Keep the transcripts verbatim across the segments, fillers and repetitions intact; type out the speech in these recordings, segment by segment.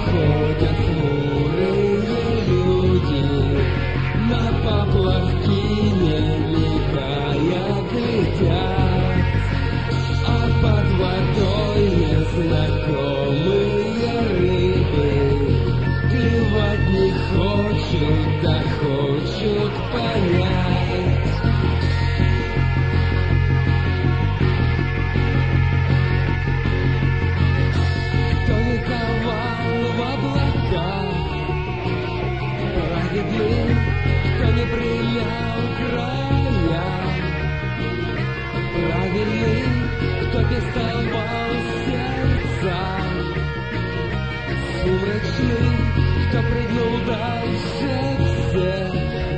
ходят хмурые люди, на поплавки не мигая глядят, а под водой незнакомые рыбы клевать не хочут, да хочут понять. Кто ликовал в облаках праведных, кто не принял края правильный, кто пестовал сердца сумрачный, кто прыгнул дальше всех,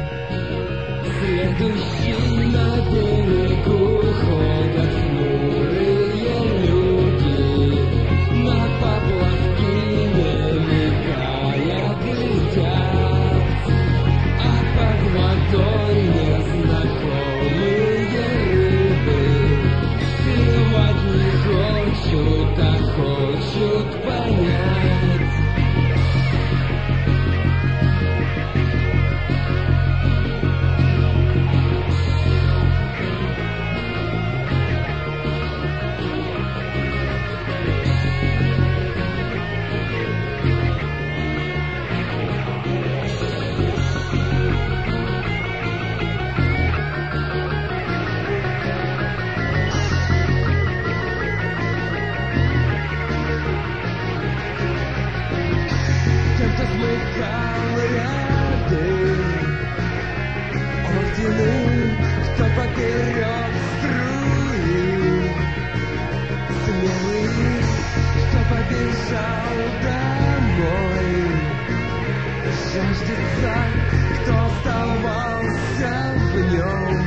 следующий на берегу ходят хмурые люди, на поплавки не мигая глядят, а под водой незнакомые рыбы клевать не хочут, а хочут понять. Кто смыкал ряды ордены, кто поперек струи смелый, кто побежал домой, жаждется, кто оставался в нем.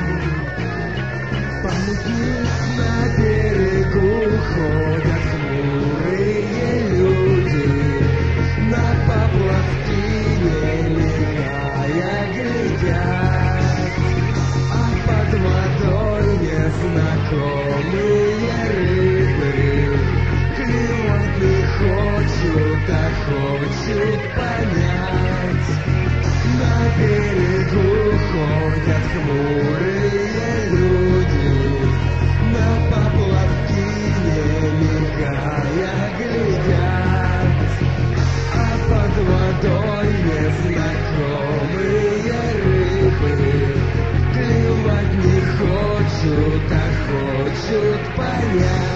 Памятник на берегу ходят хмурые люди, на поплавки не мигая глядят, а под водой незнакомые рыбы клевать не хочут, а хочут понять. На берегу ходят хмурые люди, на поплавки не мигая глядят, под водой незнакомые рыбы клевать не хочут, а хочут понять.